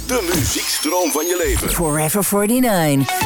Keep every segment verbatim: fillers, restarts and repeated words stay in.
De muziekstroom van je leven. Forever forty-nine.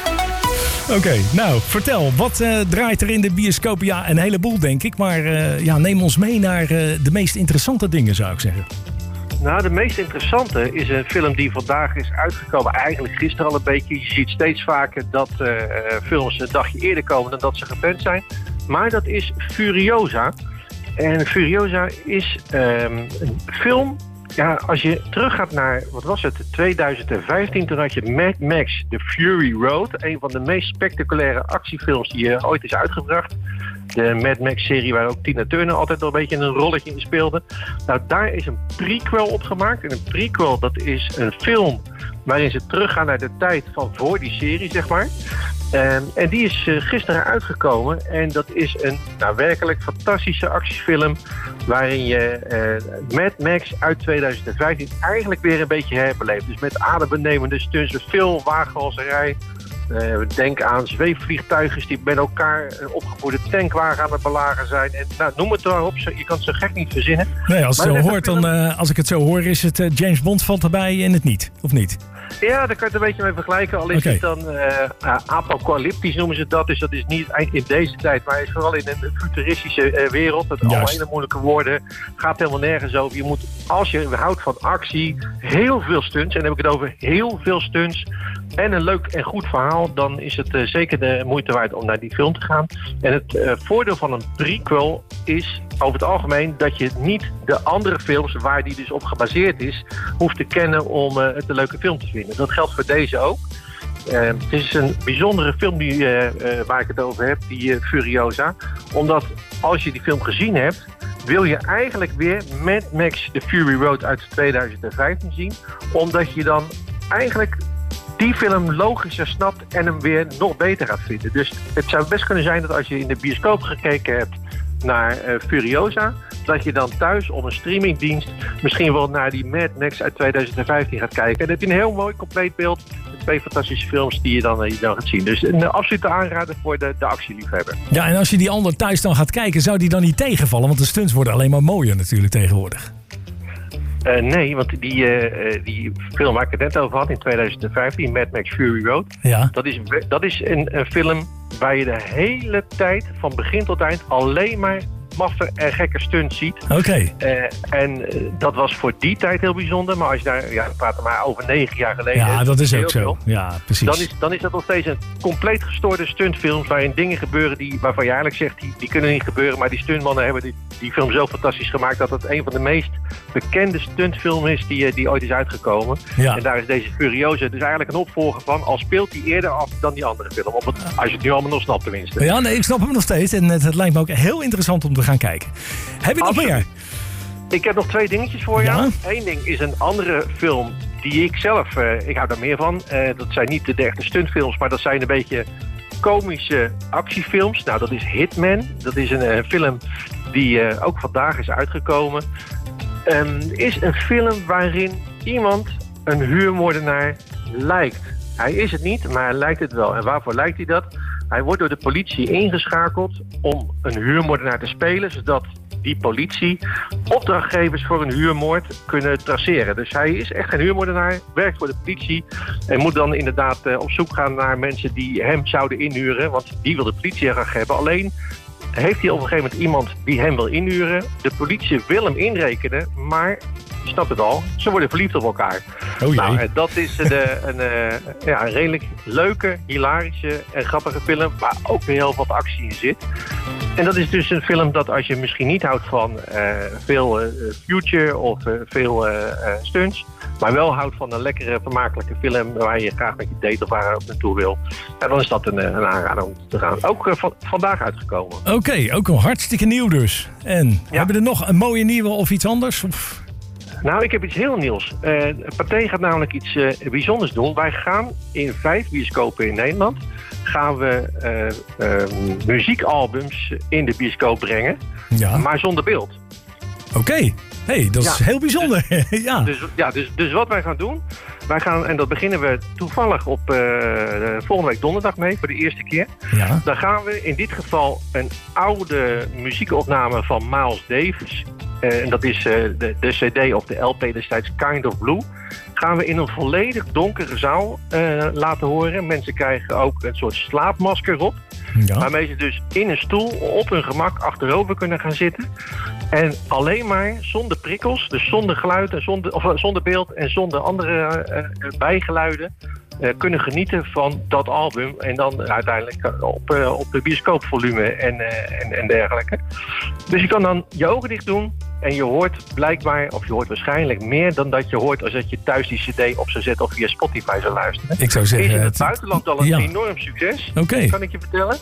Oké, okay, nou, vertel. Wat uh, draait er in de bioscoop? Ja, een heleboel, denk ik. Maar uh, ja, neem ons mee naar uh, de meest interessante dingen, zou ik zeggen. Nou, de meest interessante is een film die vandaag is uitgekomen. Eigenlijk gisteren al een beetje. Je ziet steeds vaker dat uh, films een dagje eerder komen dan dat ze gepland zijn. Maar dat is Furiosa. En Furiosa is um, een film... Ja, als je teruggaat naar, wat was het, tweeduizend vijftien... toen had je Mad Max The Fury Road. Een van de meest spectaculaire actiefilms die uh, ooit is uitgebracht. De Mad Max-serie waar ook Tina Turner altijd wel een beetje een rolletje in speelde. Nou, daar is een prequel op gemaakt. En een prequel, dat is een film waarin ze teruggaan naar de tijd van voor die serie, zeg maar. Um, en die is uh, gisteren uitgekomen. En dat is een nou, werkelijk fantastische actiefilm waarin je uh, Mad Max uit tweeduizend vijftien eigenlijk weer een beetje herbeleeft. Dus met adembenemende stunts, met veel wagenhalzerij. Uh, denk aan zweefvliegtuigen die met elkaar een opgevoerde tankwagen aan het belagen zijn. En, nou, noem het maar op, je kan het zo gek niet verzinnen. Nee, als, het maar zo hoort, dan, uh, als ik het zo hoor, is het uh, James Bond valt erbij en het niet, of niet? Ja, daar kan je het een beetje mee vergelijken. Al is okay. het dan uh, uh, apocalyptisch noemen ze dat. Dus dat is niet in deze tijd, maar is vooral in een futuristische uh, wereld. Dat allemaal hele moeilijke woorden. Gaat helemaal nergens over. Je moet, als je houdt van actie, heel veel stunts. En dan heb ik het over heel veel stunts. En een leuk en goed verhaal. Dan is het uh, zeker de moeite waard om naar die film te gaan. En het uh, voordeel van een prequel is over het algemeen dat je niet de andere films waar die dus op gebaseerd is, hoeft te kennen om uh, het een leuke film te vinden. Dat geldt voor deze ook. Uh, het is een bijzondere film die, uh, uh, waar ik het over heb, die uh, Furiosa. Omdat als je die film gezien hebt, wil je eigenlijk weer Mad Max The Fury Road uit tweeduizend vijftien zien. Omdat je dan eigenlijk die film logischer snapt en hem weer nog beter gaat vinden. Dus het zou best kunnen zijn dat als je in de bioscoop gekeken hebt naar uh, Furiosa, dat je dan thuis op een streamingdienst misschien wel naar die Mad Max uit tweeduizend vijftien gaat kijken. En dat heb je een heel mooi compleet beeld met twee fantastische films die je dan, uh, je dan gaat zien. Dus een uh, absolute aanrader voor de, de actieliefhebber. Ja, en als je die ander thuis dan gaat kijken, zou die dan niet tegenvallen? Want de stunts worden alleen maar mooier natuurlijk tegenwoordig. Uh, nee, want die, uh, die film waar ik het net over had in tweeduizend vijftien, Mad Max Fury Road, ja. dat is, dat is een, een film waar je de hele tijd, van begin tot eind, alleen maar maffe en gekke stunts ziet. Oké. Okay. Uh, en uh, dat was voor die tijd heel bijzonder, maar als je daar, ja, we praten maar over negen jaar geleden. Ja, dat is ook zo. Veel, ja, precies. Dan is, dan is dat nog steeds een compleet gestoorde stuntfilm waarin dingen gebeuren die, waarvan je eigenlijk zegt, die, die kunnen niet gebeuren, maar die stuntmannen hebben die, die film zo fantastisch gemaakt dat het een van de meest bekende stuntfilms is die, die ooit is uitgekomen. Ja. En daar is deze Furiosa dus eigenlijk een opvolger van, al speelt die eerder af dan die andere film. Op het, als je het nu allemaal nog snapt tenminste. Ja, nee, ik snap hem nog steeds en het, het lijkt me ook heel interessant om te gaan kijken. Heb je nog Absoluut. meer? Ik heb nog twee dingetjes voor ja? jou. Eén ding is een andere film die ik zelf, uh, ik hou daar meer van. Uh, dat zijn niet de echte stuntfilms, maar dat zijn een beetje komische actiefilms. Nou, dat is Hitman. Dat is een, een film die uh, ook vandaag is uitgekomen. Um, is een film waarin iemand een huurmoordenaar lijkt. Hij is het niet, maar hij lijkt het wel. En waarvoor lijkt hij dat? Hij wordt door de politie ingeschakeld om een huurmoordenaar te spelen, zodat die politie opdrachtgevers voor een huurmoord kunnen traceren. Dus hij is echt een huurmoordenaar, werkt voor de politie en moet dan inderdaad uh, op zoek gaan naar mensen die hem zouden inhuren, want die wil de politie graag hebben. Alleen heeft hij op een gegeven moment iemand die hem wil inhuren. De politie wil hem inrekenen, maar je snapt het al, ze worden verliefd op elkaar. Oh nou, dat is de, een, uh, ja, een redelijk leuke, hilarische en grappige film, waar ook weer heel wat actie in zit. En dat is dus een film dat als je misschien niet houdt van uh, veel uh, future of uh, veel uh, uh, stunts, maar wel houdt van een lekkere, vermakelijke film waar je graag met je date of waar ook naartoe wil, ja, dan is dat een, een aanrader om te gaan. Ook uh, van, vandaag uitgekomen. Oké, okay, ook een hartstikke nieuw dus. En ja. Hebben we er nog een mooie nieuwe of iets anders? Of? Nou, ik heb iets heel nieuws. Uh, Pathé gaat namelijk iets uh, bijzonders doen. Wij gaan in vijf bioscopen in Nederland gaan we uh, uh, muziekalbums in de bioscoop brengen, ja. maar zonder beeld. Oké, okay. Hey, dat is ja. heel bijzonder. ja. Dus, ja, dus, dus wat wij gaan doen, wij gaan, en dat beginnen we toevallig op uh, volgende week donderdag mee voor de eerste keer. Ja. Dan gaan we in dit geval een oude muziekopname van Miles Davis uh, en dat is uh, de, de cd of de L P destijds Kind of Blue, gaan we in een volledig donkere zaal uh, laten horen. Mensen krijgen ook een soort slaapmasker op. Ja. Waarmee ze dus in een stoel op hun gemak achterover kunnen gaan zitten. En alleen maar zonder prikkels, dus zonder geluid, en zonder, of zonder beeld en zonder andere uh, bijgeluiden, uh, kunnen genieten van dat album. En dan uiteindelijk op, uh, op de bioscoopvolume en, uh, en, en dergelijke. Dus je kan dan je ogen dicht doen. En je hoort blijkbaar, of je hoort waarschijnlijk meer dan dat je hoort als dat je thuis die cd op zou zetten of via Spotify zou luisteren. Ik zou zeggen, is in het, het buitenland al een ja. enorm succes, okay. kan ik je vertellen.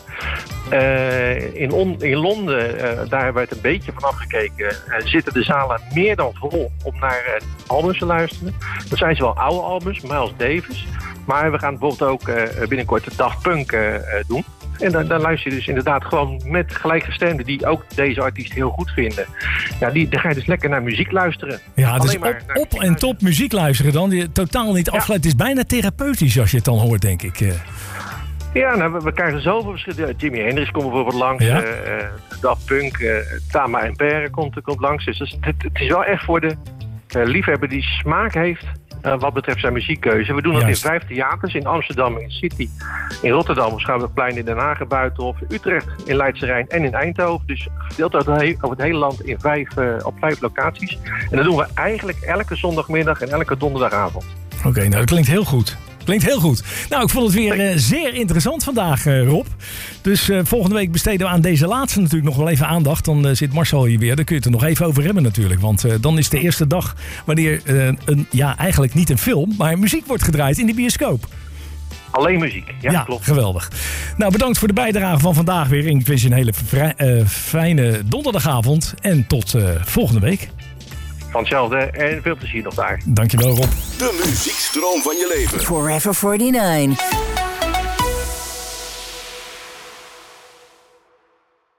Uh, in, on, in Londen, uh, daar hebben we het een beetje van afgekeken, uh, zitten de zalen meer dan vol om naar uh, albums te luisteren. Dat zijn zowel oude albums, Miles Davis, maar we gaan bijvoorbeeld ook uh, binnenkort de Daft Punk uh, doen. En dan, dan luister je dus inderdaad gewoon met gelijkgestemden die ook deze artiest heel goed vinden. Ja, die, dan ga je dus lekker naar muziek luisteren. Ja, dus op, op en top muziek luisteren dan. Die totaal niet afgeleid. Ja. Het is bijna therapeutisch als je het dan hoort, denk ik. Ja, nou, we, we krijgen zoveel verschillende. Jimi Hendrix komt bijvoorbeeld langs. Ja? Uh, Daft Punk, uh, Tama en Pere komt, komt langs. Dus het, het is wel echt voor de uh, liefhebber die smaak heeft. Uh, wat betreft zijn muziekkeuze. We doen dat Juist. in vijf theaters. In Amsterdam, in City, in Rotterdam, Schouwburgplein in Den Haag, Buitenhof, Utrecht, in Leidse Rijn en in Eindhoven. Dus verdeeld over het, he- over het hele land in vijf, uh, op vijf locaties. En dat doen we eigenlijk elke zondagmiddag en elke donderdagavond. Oké, okay, nou dat klinkt heel goed. Klinkt heel goed. Nou, ik vond het weer uh, zeer interessant vandaag, uh, Rob. Dus uh, volgende week besteden we aan deze laatste natuurlijk nog wel even aandacht. Dan uh, zit Marcel hier weer. Daar kun je het er nog even over hebben natuurlijk. Want uh, dan is de eerste dag wanneer uh, een, ja, eigenlijk niet een film, maar muziek wordt gedraaid in de bioscoop. Alleen muziek, ja, ja klopt. Geweldig. Nou, bedankt voor de bijdrage van vandaag weer. Ik wens je een hele vrij, uh, fijne donderdagavond. En tot uh, volgende week. Van hetzelfde en veel plezier nog daar. Dankjewel, Rob. De muziekstroom van je leven. Forever forty-nine.